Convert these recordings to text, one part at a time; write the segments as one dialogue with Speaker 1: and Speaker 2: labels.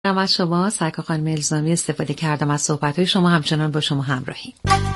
Speaker 1: از شما سرکار خانم الزامی استفاده کردم از صحبت‌های شما، همچنان با شما همراهیم.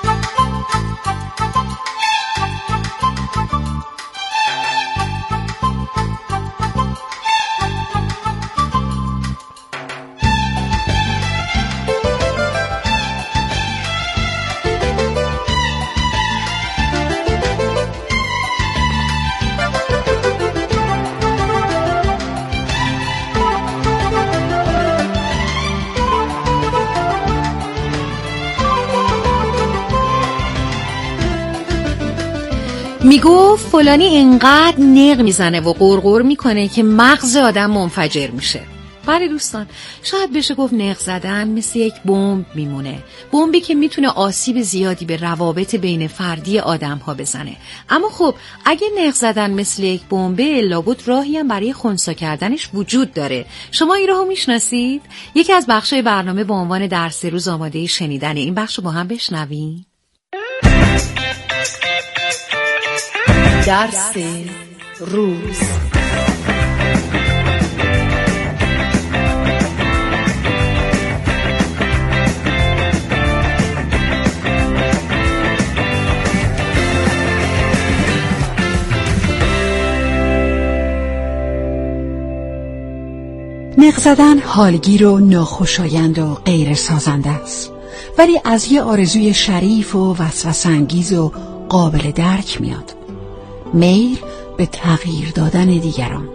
Speaker 1: میگفت فلانی اینقدر نق میزنه و قرقر میکنه که مغز آدم منفجر میشه. بله دوستان، شاید بشه گفت نق زدن مثل یک بمب میمونه، بمبی که میتونه آسیب زیادی به روابط بین فردی آدم ها بزنه. اما خب اگه نق زدن مثل یک بمبه، لابد راهی هم برای خنثی کردنش وجود داره. شما این راهو میشناسید؟ یکی از بخشای برنامه با عنوان درس روز آماده شنیدن این بخشو با هم بشنویم. درس روز.
Speaker 2: نق زدن حالگیر و ناخوشایند و غیر سازنده است، ولی از یه آرزوی شریف و وسوسه انگیز و قابل درک میاد: میل به تغییر دادن دیگران.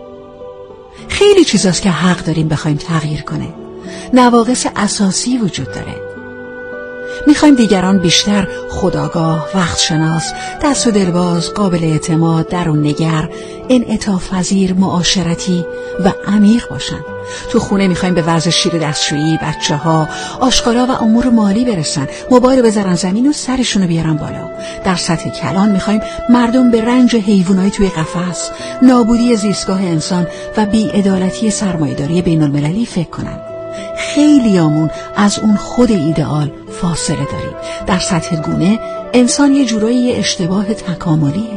Speaker 2: خیلی چیزاست که حق داریم بخوایم تغییر کنه. نواقص اساسی وجود داره. میخوایم دیگران بیشتر خودآگاه، وقتشناس، دست و دلباز، قابل اعتماد، درون‌نگر، انعطاف پذیر، معاشرتی و عمیق باشن. تو خونه میخوایم به وضع شیر دستشویی بچه‌ها، آشغالا و امور مالی برسن، موبایل بذارن زمین و سرشونو بیارن بالا. در سطح کلان میخوایم مردم به رنج حیوانات توی قفس، نابودی زیستگاه انسان و بی‌عدالتی سرمایه‌داری بین‌المللی فکر کنن. خیلیامون از اون خود ایدئال فاصله داریم. در سطح گونه انسان یه جورایی اشتباه تکاملیه.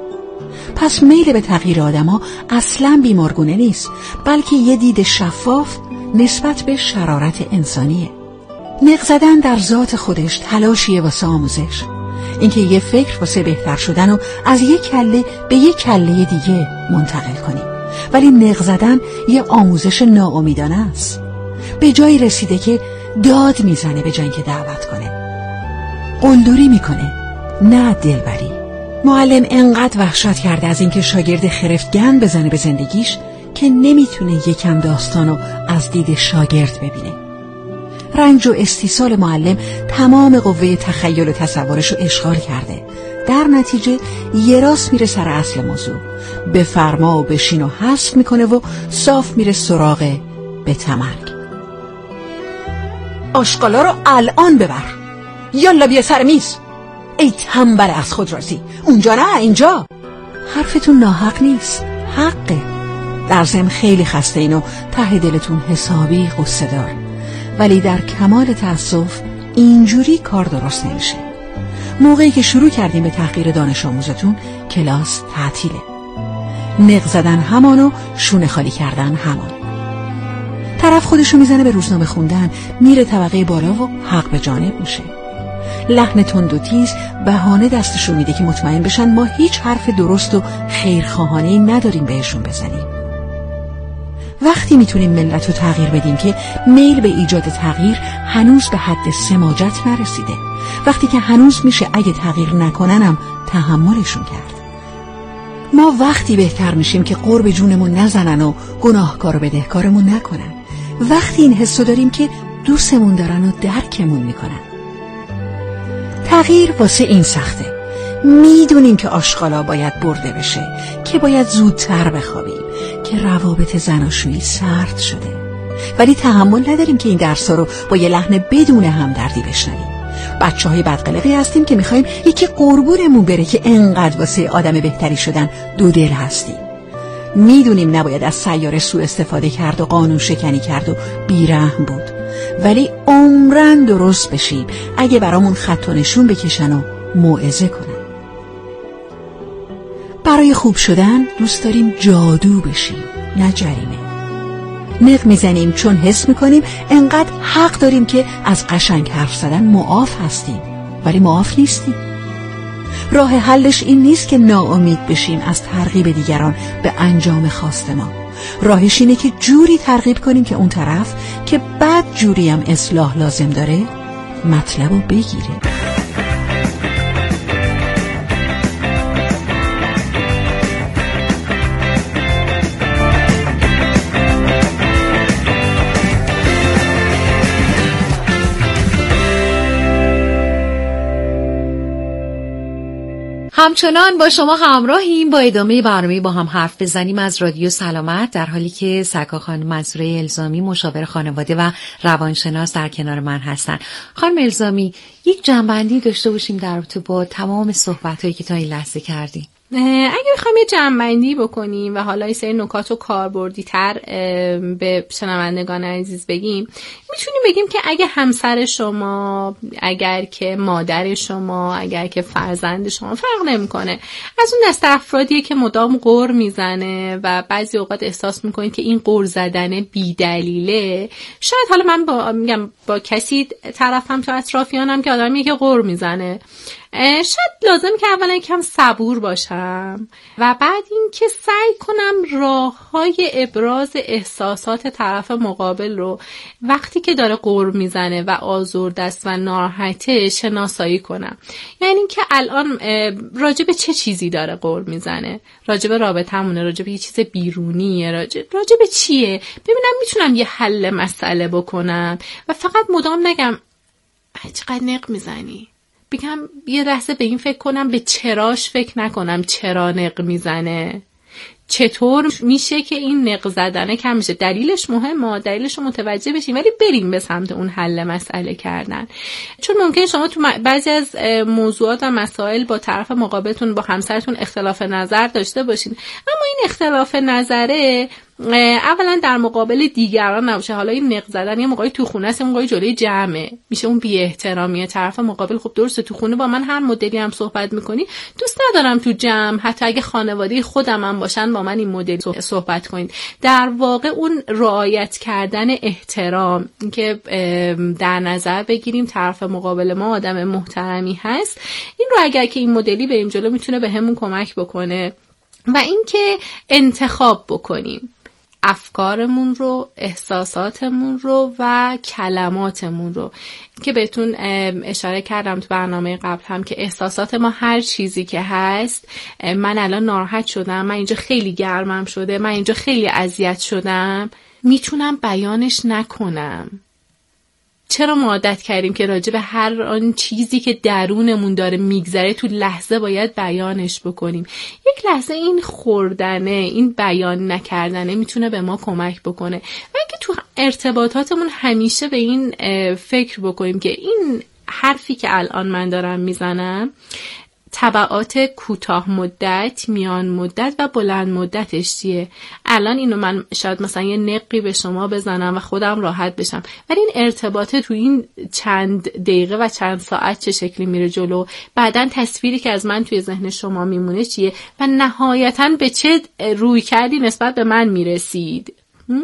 Speaker 2: پس میل به تغییر آدما اصلاً بیمارگونه نیست، بلکه یه دید شفاف نسبت به شرارت انسانیه. نق زدن در ذات خودش تلاشیه واسه آموزش، اینکه یه فکر واسه بهتر شدن و از یک کله به یک کله دیگه منتقل کنیم. ولی نق زدن یه آموزش ناامیدانه است. به جایی رسیده که داد میزنه به جای اینکه دعوت کنه، قلدری میکنه نه دلبری. معلم انقدر وحشت کرده از اینکه شاگرد خرفتگن بزنه به زندگیش که نمیتونه یکم داستانو از دید شاگرد ببینه. رنج و استیصال معلم تمام قوه تخیل و تصورشو اشغال کرده. در نتیجه یه راست میره سر اصل موضوع، به فرما و بشین و حذف میکنه و صاف میره سراغ به تمرگ. آشغالا رو الان ببر، یالا بیا سر میز. ای تنبل از خود راضی، اونجا نه اینجا. حرفتون ناحق نیست، حقه. در ضمن خیلی خسته این و ته دلتون حسابی غصه دار، ولی در کمال تأسف اینجوری کار درست نمیشه. موقعی که شروع کردیم به تحقیر دانش آموزتون کلاس تعطیله. نق زدن همان و شونه خالی کردن همان. طرف خودشو میزنه به روزنامه خوندن، میره طبقه بالا و حق به جانب میشه. لحن تند و تیز بهانه دستشون میده که مطمئن بشن ما هیچ حرف درست و خیرخواهانه‌ای نداریم بهشون بزنیم. وقتی میتونیم ملت رو تغییر بدیم که میل به ایجاد تغییر هنوز به حد سماجت نرسیده، وقتی که هنوز میشه اگه تغییر نکننم تحملشون کرد. ما وقتی بهتر میشیم که قرب جونمون نزنن و گناهکار و بدهکارمون نکنن، وقتی این حسو داریم که دوستمون دارن و درکمون میکنن. تغییر واسه این سخته. میدونیم که آشغالا باید برده بشه، که باید زودتر بخوابیم، که روابط زناشویی سرد شده، ولی تحمل نداریم که این درسا رو با یه لحن بدون همدردی بشنویم. بچه‌های بدقلقی هستیم که میخوایم یکی قربونمون بره که انقدر واسه آدم بهتری شدن دو دل هستیم. میدونیم نباید از سیاره سوء استفاده کرد و قانون شکنی کرد و بیرحم بود، ولی عمرن درست بشیم اگه برامون خط و نشون بکشن و موعظه کنن. برای خوب شدن دوست داریم جادو بشیم، نه جریمه. نق میزنیم چون حس میکنیم انقدر حق داریم که از قشنگ حرف زدن معاف هستیم، ولی معاف نیستیم. راه حلش این نیست که ناامید بشیم از ترغیب دیگران به انجام خواست ما. راهش اینه که جوری ترغیب کنیم که اون طرف که بد جوری هم اصلاح لازم داره مطلبو بگیره.
Speaker 1: همچنان با شما همراهیم. با ادامه برنامه با هم حرف بزنیم از رادیو سلامت، در حالی که سکا خانم منصوره الزامی مشاور خانواده و روانشناس در کنار من هستن. خانم الزامی، یک جنبندی داشته باشیم در رابطه با تمام صحبت‌هایی که تا این لحظه کردیم.
Speaker 3: اگه بخوایم یه جمع‌بندی بکنیم و حالا این سری نکات رو کاربردی‌تر به شنوندگان عزیز بگیم، میتونیم بگیم که اگه همسر شما، اگر که مادر شما، اگر که فرزند شما، فرق نمی‌کنه، از اون دسته افرادیه که مدام غر میزنه و بعضی اوقات احساس می‌کنید که این غر زدن بی‌دلیله، شاید حالا من با کسی طرفم تو اطرافیانم که آدمیه که غر میزنه، شاید لازم که اولا یکم صبور باشم و بعد این که سعی کنم راه‌های ابراز احساسات طرف مقابل رو وقتی که داره غر میزنه و آزرده است و ناراحته شناسایی کنم. یعنی این که الان راجع به چه چیزی داره غر میزنه، راجع به رابطه‌مونه، راجع به یه چیز بیرونیه، راجع به چیه، ببینم میتونم یه حل مسئله بکنم و فقط مدام نگم چقدر نق میزنی، بگم یه لحظه به این فکر کنم، به چراش فکر نکنم چرا نق میزنه، چطور میشه که این نق زدنه کم میشه. دلیلش مهمه، دلیلش رو متوجه بشیم ولی بریم به سمت اون حل مسئله کردن. چون ممکن شما تو بعضی از موضوعات و مسائل با طرف مقابلتون، با همسرتون اختلاف نظر داشته باشین، اما این اختلاف نظره اولا در مقابل دیگران نباشه. حالا این نق زدن یه موقعی تو خونه است، یه موقعی جلوی جمعه، میشه اون بی احترامیه. طرف مقابل خب درسته تو خونه با من هر مدلی هم صحبت میکنی، دوست ندارم تو جمع حتی اگه خانواده خودم هم باشن با من این مدلی صحبت کنید. در واقع اون رعایت کردن احترام، اینکه در نظر بگیریم طرف مقابل ما آدم محترمی هست، این رو اگر که این مدلی بریم جلو میتونه بهمون کمک بکنه. و اینکه انتخاب بکنیم افکارمون رو، احساساتمون رو و کلماتمون رو، که بهتون اشاره کردم تو برنامه قبل هم که احساسات ما هر چیزی که هست، من الان ناراحت شدم، من اینجا خیلی گرمم شده، من اینجا خیلی اذیت شدم، میتونم بیانش نکنم. چرا ما عادت کردیم که راجع به هر آن چیزی که درونمون داره میگذره تو لحظه باید بیانش بکنیم؟ یک لحظه این خوردنه، این بیان نکردنه میتونه به ما کمک بکنه. و اینکه تو ارتباطاتمون همیشه به این فکر بکنیم که این حرفی که الان من دارم میزنم تبعات کوتاه مدت، میان مدت و بلند مدتش چیه. الان اینو من شاید مثلا یه نقی به شما بزنم و خودم راحت بشم، ولی این ارتباطه تو این چند دقیقه و چند ساعت چه شکلی میره جلو، بعدن تصویری که از من توی ذهن شما میمونه چیه و نهایتاً به چه روی کردی نسبت به من میرسید.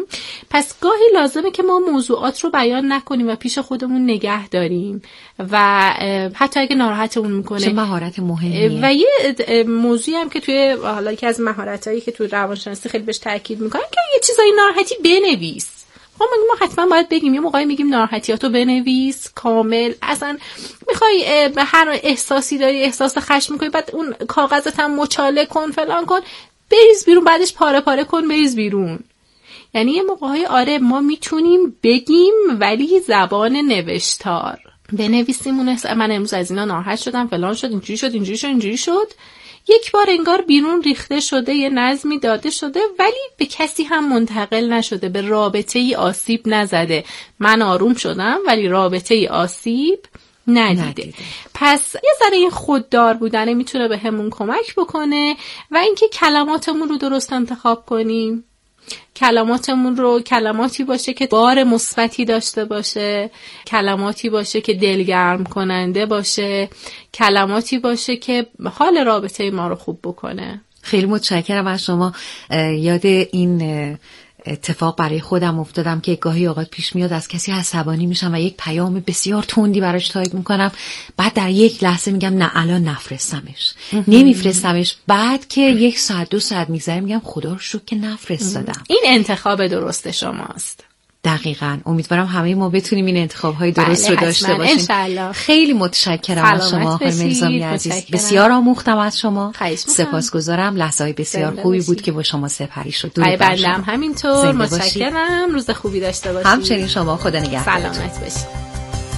Speaker 3: پس گاهی لازمه که ما موضوعات رو بیان نکنیم و پیش خودمون نگه داریم و حتی اگه ناراحتمون میکنه.
Speaker 1: چه مهارت مهمیه.
Speaker 3: و یه موضوعی هم که توی حالا که از مهارتایی که توی روانشناسی خیلی بهش تاکید میکنن که یه چیزای ناراحتی بنویس. ما حتما باید بگیم، یه موقعی میگیم ناراحتیاتو بنویس کامل. اصلا میخوای هر احساسی داری، احساس خشم میکنی، بعد اون کاغذت هم مچاله کن فلان کن، بریز بیرون، بعدش پاره پاره کن بریز بیرون. یعنی یه موقعی آره ما میتونیم بگیم ولی زبان نوشتار بنویسیم. من امروز از اینا ناراحت شدم، فلان شد، اینجوری شد، اینجوری شد، اینجوری شد. یک بار انگار بیرون ریخته شده، یه نظمی داده شده ولی به کسی هم منتقل نشده، به رابطه ای آسیب نزده. من آروم شدم ولی رابطه ای آسیب ندیده. پس یه ذره این خوددار بودنه میتونه به همون کمک بکنه. و اینکه کلماتمون رو درست انتخاب کنیم. کلماتمون رو کلماتی باشه که بار مثبتی داشته باشه، کلماتی باشه که دلگرم کننده باشه، کلماتی باشه که حال رابطه ما رو خوب بکنه.
Speaker 1: خیلی متشکرم از شما. یاد این اتفاق برای خودم افتادم که گاهی اوقات پیش میاد از کسی عصبانی میشم و یک پیام بسیار تندی براش تایپ میکنم، بعد در یک لحظه میگم نه الان نفرستمش، نمیفرستمش، بعد که 1 ساعت 2 ساعت میگذره میگم خدا رو شکر که نفرستادم.
Speaker 3: این انتخاب درست شماست.
Speaker 1: دقیقاً. امیدوارم همه ما بتونیم این انتخاب‌های درست رو داشته باشیم.
Speaker 3: انشالله.
Speaker 1: خیلی متشکرم از شما خانم الزامی عزیز. بسیار آموختم از شما. سپاسگزارم. لحظه‌های بسیار خوبی بود که با شما سپری شد.
Speaker 3: درود بر شما. همینطور. متشکرم. روز خوبی داشته باشید.
Speaker 1: همچنین شما. خدا نگهدار.
Speaker 3: سلامت باشید.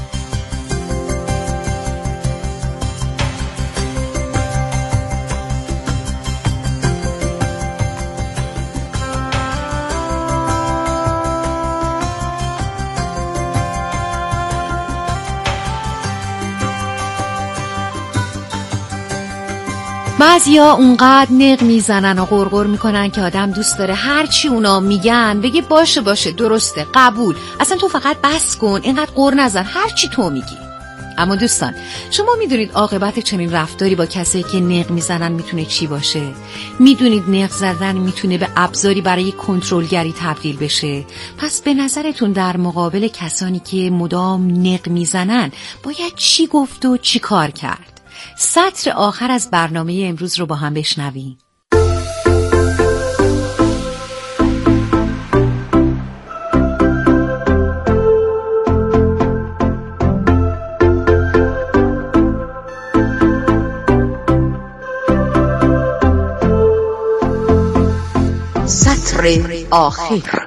Speaker 1: بعضیا اونقدر نق میزنن و غرغر میکنن که آدم دوست داره هرچی اونا میگن بگه باشه درسته، قبول، اصلا تو فقط بس کن، اینقدر غر نزن، هرچی تو میگی. اما دوستان، شما میدونید عاقبت چنین رفتاری با کسایی که نق میزنن میتونه چی باشه؟ میدونید نق زدن میتونه به ابزاری برای کنترلگری تبدیل بشه. پس به نظرتون در مقابل کسانی که مدام نق میزنن باید چی گفت و چی کار کرد؟ سطر آخر از برنامه امروز رو با هم بشنویم.
Speaker 2: سطر آخر.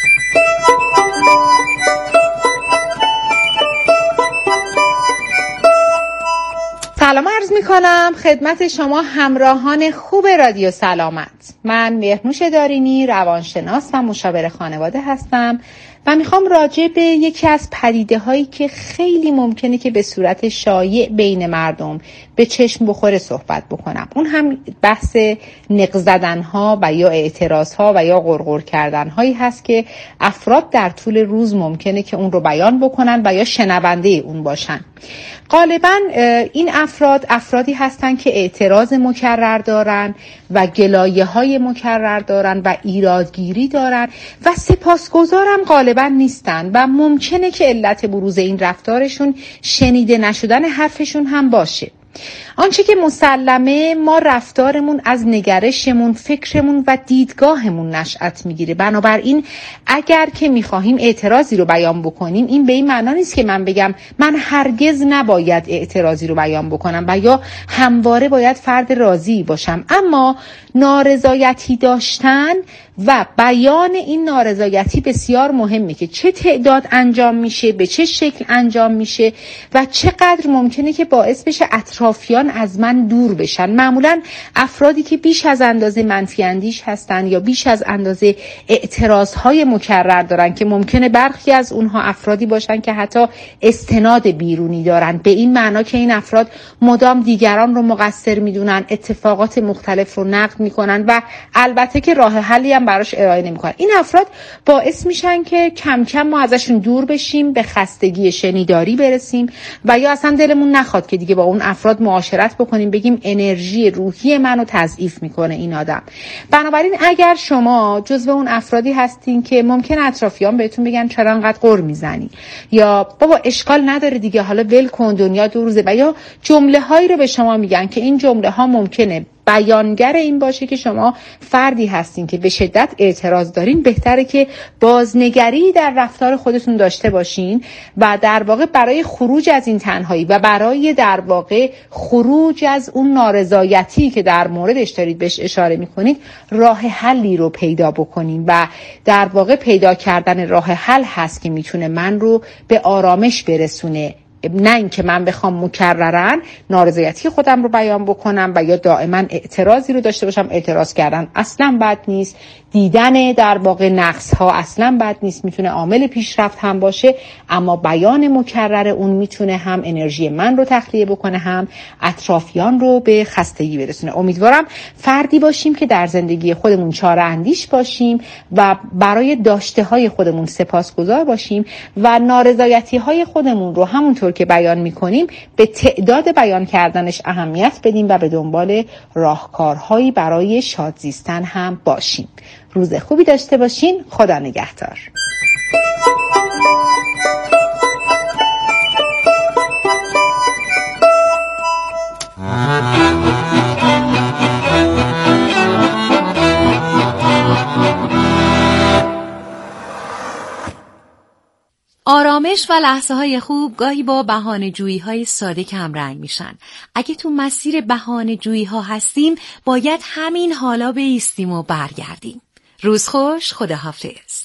Speaker 4: سلام عرض می کنم خدمت شما همراهان خوب رادیو سلامت. من مهرنوش دارینی، روانشناس و مشاور خانواده هستم و میخوام راجع به یکی از پدیده هایی که خیلی ممکنه که به صورت شایع بین مردم به چشم بخوره صحبت بکنم. اون هم بحث نق زدن ها و یا اعتراض ها و یا غرغر کردن هایی هست که افراد در طول روز ممکنه که اون رو بیان بکنن و یا شنونده اون باشن. غالبا این افرادی هستن که اعتراض مکرر دارن و گلایه های مکرر دارن و ایرادگیری دارن و سپاسگزارم غالبا نیستن و ممکنه که علت بروز این رفتارشون شنیده نشدن حرفشون هم باشه. آنچه که مسلمه، ما رفتارمون از نگرشمون، فکرمون و دیدگاهمون نشأت میگیره. بنابراین اگر که میخواهیم اعتراضی رو بیان بکنیم، این به این معنا نیست که من بگم من هرگز نباید اعتراضی رو بیان بکنم و یا همواره باید فرد راضی باشم. اما نارضایتی داشتن و بیان این نارضایتی بسیار مهمه که چه تعداد انجام میشه، به چه شکل انجام میشه و چقدر ممکنه که باعث بشه اطرافیان از من دور بشن. معمولا افرادی که بیش از اندازه منفی اندیش هستن یا بیش از اندازه اعتراضهای مکرر دارن که ممکنه برخی از اونها افرادی باشن که حتی استناد بیرونی دارن، به این معنا که این افراد مدام دیگران رو مقصر میدونن، اتفاقات مختلف رو نقد میکنن و البته که راه حلی هم براش ارائه نمیکنن. این افراد باعث میشن که کم کم ما ازشون دور بشیم، به خستگی شنیداری برسیم و یا اصلا دلمون نخواد که دیگه با اون افراد معاشرت بکنیم، بگیم انرژی روحی منو تضعیف میکنه این آدم. بنابراین اگر شما جزو اون افرادی هستین که ممکن اطرافیان بهتون بگن چرا انقدر غر میزنی یا بابا اشکال نداره دیگه حالا ول کن دنیا دو روزه و یا جمله هایی رو به شما میگن که این جمله ها ممکنه بیانگر این باشه که شما فردی هستین که به شدت اعتراض دارین، بهتره که بازنگری در رفتار خودتون داشته باشین و در واقع برای خروج از این تنهایی و برای در واقع خروج از اون نارضایتی که در موردش دارید بهش اشاره میکنید راه حلی رو پیدا بکنین و در واقع پیدا کردن راه حل هست که میتونه من رو به آرامش برسونه، نه اینکه من بخوام مکررن نارضایتی خودم رو بیان بکنم و یا دائما اعتراضی رو داشته باشم. اعتراض کردن اصلا بد نیست، دیدن در واقع نقص ها اصلا بد نیست، میتونه عامل پیشرفت هم باشه، اما بیان مکرر اون میتونه هم انرژی من رو تخلیه بکنه هم اطرافیان رو به خستگی برسونه. امیدوارم فردی باشیم که در زندگی خودمون چاره اندیش باشیم و برای داشته های خودمون سپاسگزار باشیم و نارضایتی های خودمون رو همونطور که بیان میکنیم به تعداد بیان کردنش اهمیت بدیم و به دنبال راهکارهایی برای شاد زیستن هم باشیم. روز خوبی داشته باشین. خدا نگهدار.
Speaker 1: آرامش و لحظه های خوب گاهی با بهانه جویی های ساده کم رنگ میشن. اگه تو مسیر بهانه جویی ها هستیم باید همین حالا بایستیم و برگردیم. روز خوش، خداحافظ.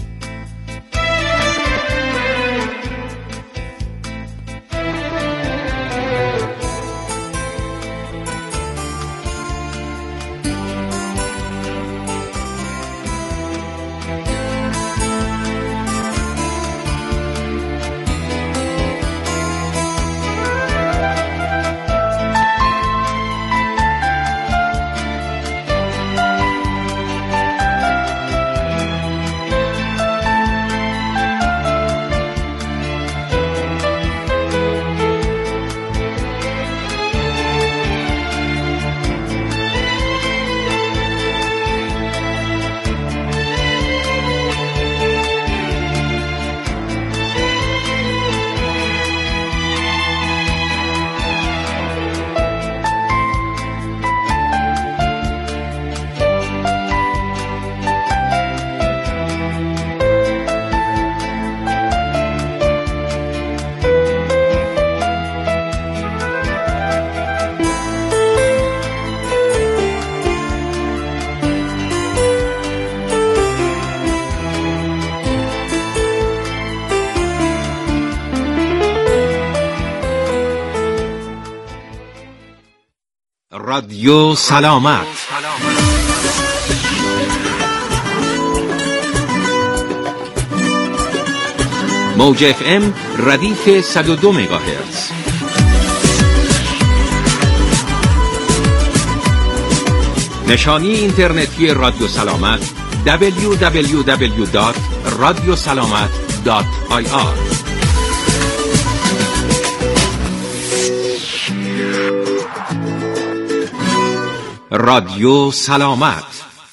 Speaker 5: رادیو سلامت. موج اف ام ردیف 102 مگاهرتز. نشانی اینترنتی رادیو سلامت www.radiosalamat.ir. رادیو سلامت.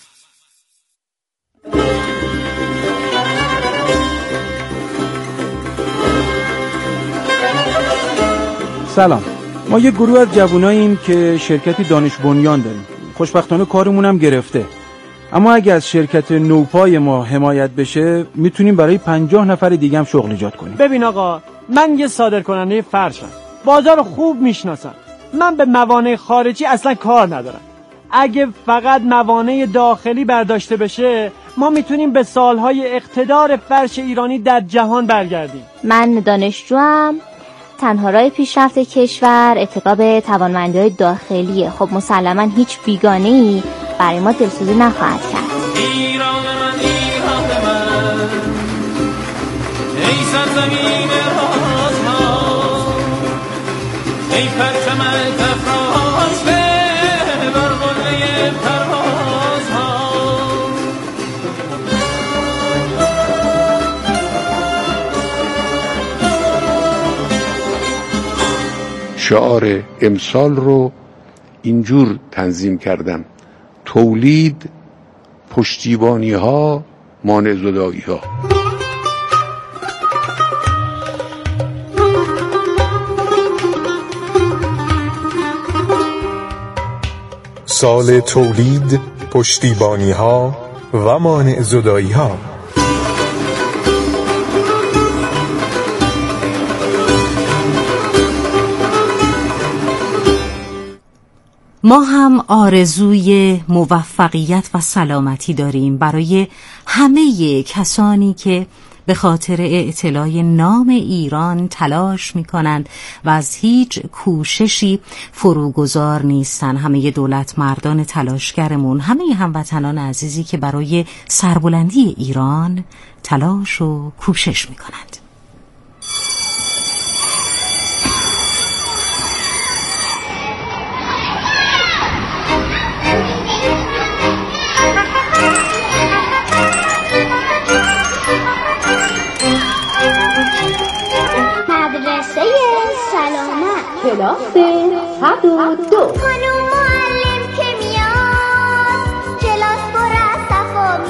Speaker 6: سلام، ما یه گروه از جواناییم که شرکتی دانش بنیان داریم. خوشبختانه کارمون هم گرفته. اما اگه از شرکت نوپای ما حمایت بشه میتونیم برای 50 نفر دیگه هم شغل ایجاد کنیم.
Speaker 7: ببین آقا، من یه صادرکننده فرشم، بازار خوب میشناسم. من به موانع خارجی اصلا کار ندارم. اگه فقط موانع داخلی برداشته بشه ما میتونیم به سالهای اقتدار فرش ایرانی در جهان برگردیم.
Speaker 8: من دانشجوام. تنها راه پیشرفت کشور اتکا به توانمندی‌های داخلیه. خب مسلماً هیچ بیگانه‌ای برای ما دلسوزی نخواهد کرد.
Speaker 9: ایران من، ایران من، ای سرزمین رازها، ای پرچم افراشته بر قله پروازها.
Speaker 10: شعار امسال رو اینجور تنظیم کردم: تولید، پشتیبانی ها، مانع زدایی ها.
Speaker 11: سال تولید، پشتیبانی ها و مانع زدایی ها.
Speaker 2: ما هم آرزوی موفقیت و سلامتی داریم برای همه کسانی که به خاطر اعتلاء نام ایران تلاش می‌کنند و از هیچ کوششی فروگذار نیستن. همه دولت مردان تلاشگرمون، همه هموطنان عزیزی که برای سربلندی ایران تلاش و کوشش می‌کنند.
Speaker 8: کلاس 102.
Speaker 12: خانم معلم که میاد کلاس پر از صفا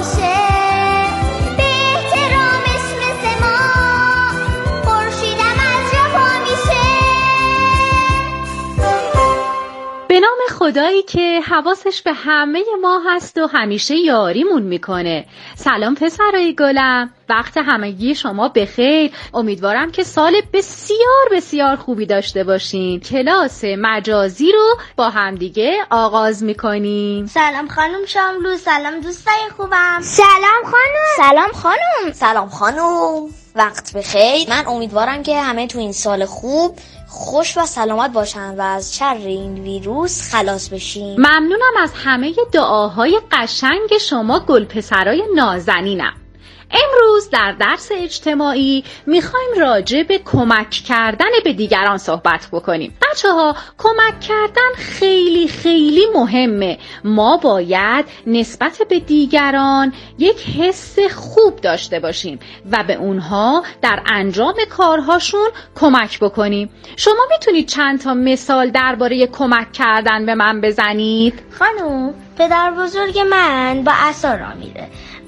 Speaker 1: خدایی که حواسش به همه ما هست و همیشه یاریمون میکنه. سلام پسرای گلم، وقت همگی شما بخیر. امیدوارم که سال بسیار بسیار خوبی داشته باشین. کلاس مجازی رو با همدیگه آغاز میکنیم.
Speaker 12: سلام خانم شاملو، سلام دوستای خوبم. سلام خانم. سلام خانم.
Speaker 13: سلام خانم، وقت بخیر. من امیدوارم که همه تو این سال خوب خوش و سلامت باشن و از شر این ویروس خلاص بشین.
Speaker 1: ممنونم از همه دعاهای قشنگ شما گلپسرای نازنینم. امروز در درس اجتماعی میخوایم راجع به کمک کردن به دیگران صحبت بکنیم. بچه‌ها، کمک کردن خیلی خیلی مهمه. ما باید نسبت به دیگران یک حس خوب داشته باشیم و به اونها در انجام کارهاشون کمک بکنیم. شما میتونید چند تا مثال درباره کمک کردن به من بزنید؟
Speaker 12: خانم، پدر بزرگ من با عصا راه میره.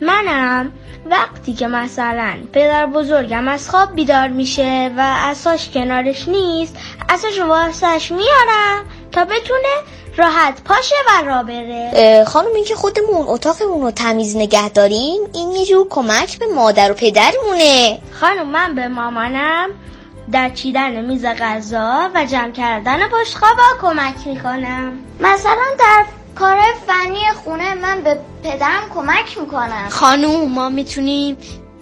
Speaker 12: منم وقتی که مثلا پدر بزرگم از خواب بیدار میشه و عصاش کنارش نیست، عصاشو واسش میارم تا بتونه راحت پاشه و راه بره.
Speaker 13: خانم، این که خودمون اتاقمون رو تمیز نگه داریم، این یه جور کمک به مادر و پدرمونه.
Speaker 12: خانم، من به مامانم در چیدن میز غذا و جمع کردن بشقابا کمک میکنم. مثلا در کار فنی خونه من به پدرم کمک میکنم.
Speaker 13: خانم، ما میتونیم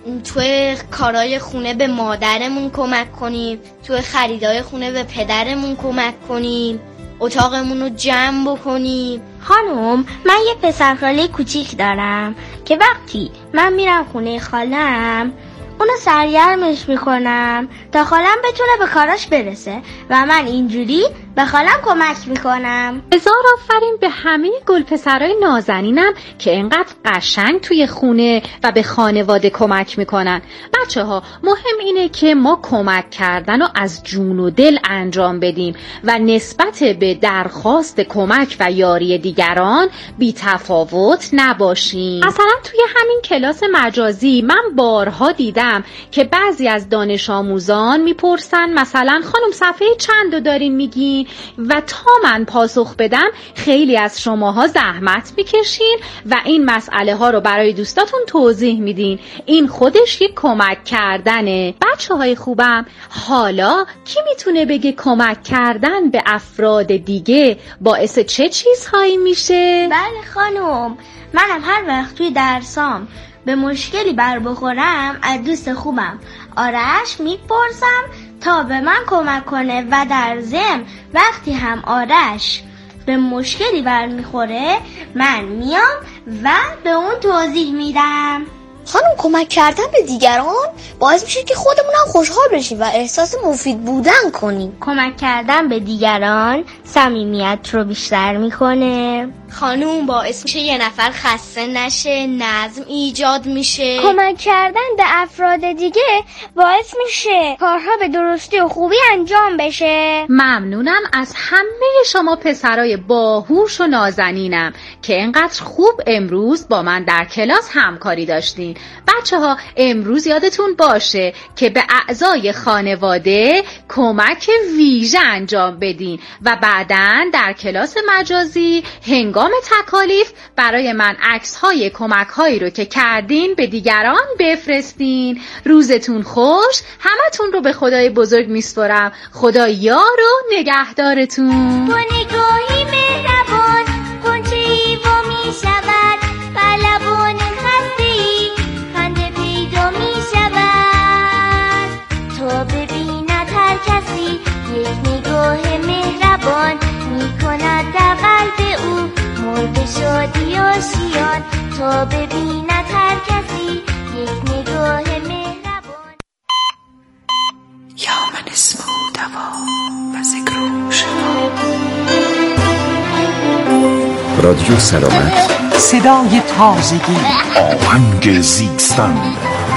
Speaker 13: توی کارهای خونه به مادرمون کمک کنیم، توی خریدای خونه به پدرمون کمک کنیم، اتاقمون رو جمع بکنیم.
Speaker 12: خانم، من یه پسرخاله کوچیک دارم که وقتی من میرم خونه خالم اونو سرگرمش میکنم تا خالم بتونه به کاراش برسه و من اینجوری به خالم کمک میکنم.
Speaker 1: هزار آفرین به همه گلپسرای نازنینم که اینقدر قشنگ توی خونه و به خانواده کمک میکنن. بچه‌ها، مهم اینه که ما کمک کردن رو از جون و دل انجام بدیم و نسبت به درخواست کمک و یاری دیگران بی تفاوت نباشیم. مثلا توی همین کلاس مجازی من بارها دیدم که بعضی از دانش آموزان میپرسن مثلا خانم صفحه چند رو دارین میگین و تا من پاسخ بدم خیلی از شماها زحمت میکشین و این مسئله ها رو برای دوستاتون توضیح میدین. این خودش یک کمک کردنه. بچه های خوبم، حالا کی میتونه بگه کمک کردن به افراد دیگه باعث چه چیزهایی میشه؟
Speaker 12: بله خانم، منم هر وقت توی درسام به مشکلی بر بخورم از دوست خوبم آرش میپرسم تا به من کمک کنه و در ضمن وقتی هم آرش به مشکلی بر میخوره من میام و به اون توضیح میدم.
Speaker 13: خانم، کمک کردن به دیگران باعث میشه که خودمون هم خوشحال بشیم و احساس مفید بودن کنیم.
Speaker 12: کمک کردن به دیگران صمیمیت رو بیشتر میکنه.
Speaker 13: خانم، باعث میشه یه نفر خسته نشه، نظم ایجاد میشه.
Speaker 12: کمک کردن به افراد دیگه باعث میشه کارها به درستی و خوبی انجام بشه.
Speaker 1: ممنونم از همه شما پسرای باهوش و نازنینم که اینقدر خوب امروز با من در کلاس همکاری داشتین. بچه‌ها، امروز یادتون باشه که به اعضای خانواده کمک ویژه انجام بدین و بعداً در کلاس مجازی هنگام تکالیف برای من عکس‌های کمک‌هایی رو که کردین به دیگران بفرستین. روزتون خوش. همتون رو به خدای بزرگ میسپارم. خدا یار و نگهدارتون.
Speaker 12: با نگاهی مهربان غنچه‌ای وا می‌شود، بر لبان خسته‌ای خنده پیدا می‌شود. تا ببیند هر کسی یک نگاه مهربان می‌کند در قلب او مرد شادی آشیان. تا ببیند هر کسی یک نگاه مهربان.
Speaker 2: یا من اسمه دوا و ذکر شما.
Speaker 5: رادیو سلامت،
Speaker 2: صدای تازگی،
Speaker 11: آهنگ زیستن.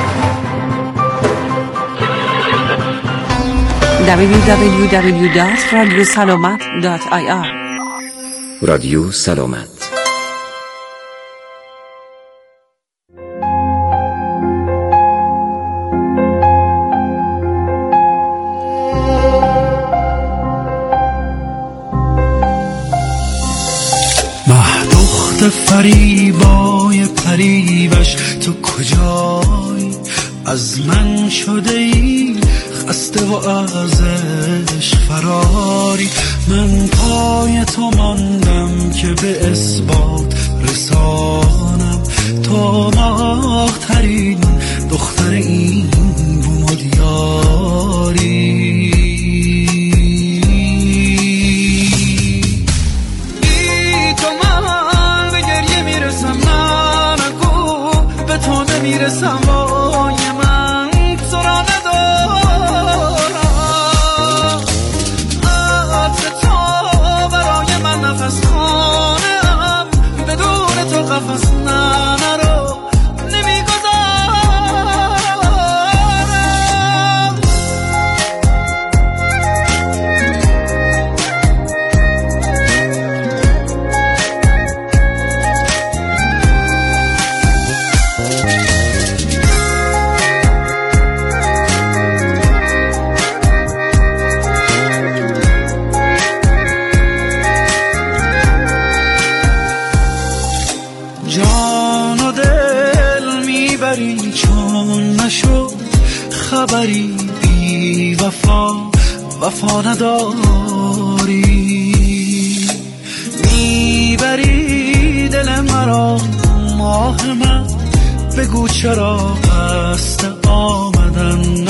Speaker 2: www.radiosalamat.ir
Speaker 5: رادیو سلامت.
Speaker 14: فریبای پریوش تو کجایی؟ از من شده ای خسته و از عشق فراری. من پای تو ماندم که به اثبات رسانم تو ماه ترین دختر این بوم و دیاری. بی تو من به گریه میرسم، نه نگو به تو نمیرسم، وای من تو را ندارم. عطر تو برای من نفس خانم، بدون تو قفس نرو نمیگذارم. جان و دل میبری چون نشد خبری، بی وفا نداری. میبری دل مرا ماه من، بگو چرا قصد آمدن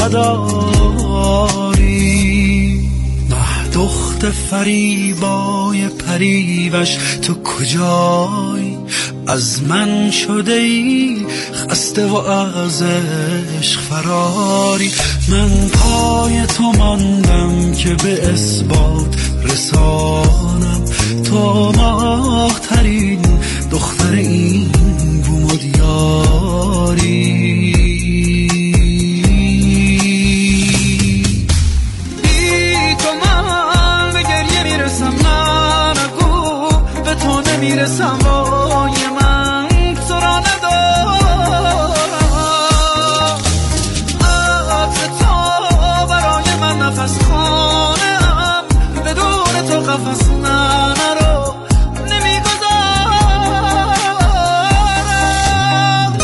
Speaker 14: نداری. دخت فریبای پریوش تو کجایی؟ از من شده ای خسته و از عشق فراری. من پای تو ماندم که به اثبات رسانم تو ماه ترین دختر این بوم و دیاری. میرسم، وای من تو را ندارم. عطر تو برای من نفس خانم، بدون تو قفس نرو نمیگذارم.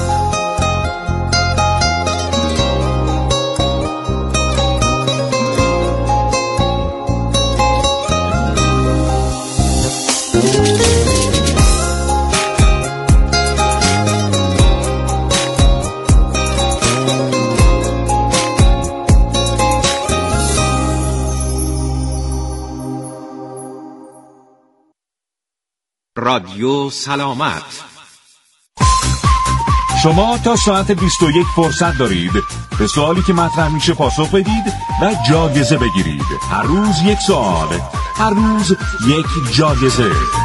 Speaker 5: رادیو سلامت.
Speaker 11: شما تا ساعت 21 فرصت دارید به سوالی که مطرح میشه پاسخ بدید و جایزه بگیرید. هر روز یک سوال، هر روز یک جایزه.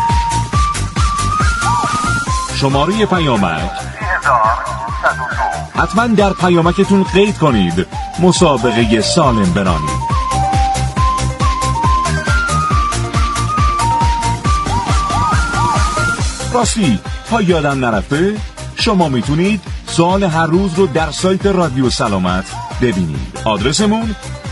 Speaker 11: شماره پیامک 300102. حتما در پیامکتون قید کنید مسابقه سالم برانید. راستی تا یادم نرفته، شما میتونید سوال هر روز رو در سایت رادیو سلامت ببینید. آدرسمون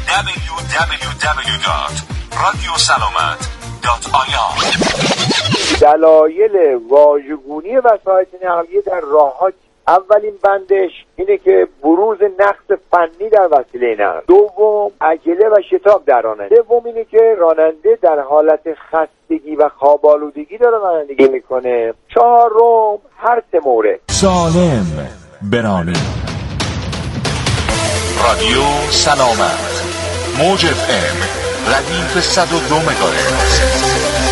Speaker 11: www.radiosalamat.ir.
Speaker 15: دلایل واژگونی وسایط نقلیه در راه‌ها، اولین بندش اینه که بروز نقص فنی در وسیله نقل. دوم، عجله و شتاب در رانندگی. سوم اینه که راننده در حالت خستگی و خواب‌آلودگی داره رانندگی میکنه. چهارم، هر سه مورد.
Speaker 11: سالم برانید. رادیو سلامت، موج FM، ردیف 102 مگاهرتز.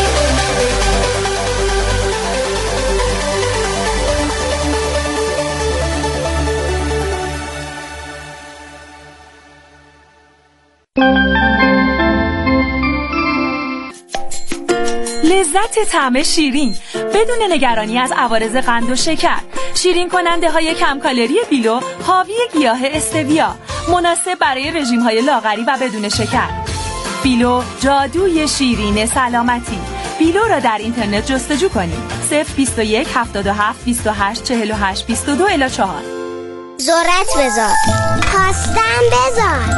Speaker 16: لذت طعم شیرین بدون نگرانی از عوارض قند و شکر. شیرین کننده های کم کالری بیلو حاوی گیاه استویا، مناسب برای رژیم های لاغری و بدون شکر. بیلو، جادوی شیرین سلامتی. بیلو را در اینترنت جستجو کنید. 021 77 28 48 22 الی 4.
Speaker 12: ذرت بذار، خواستم بذار.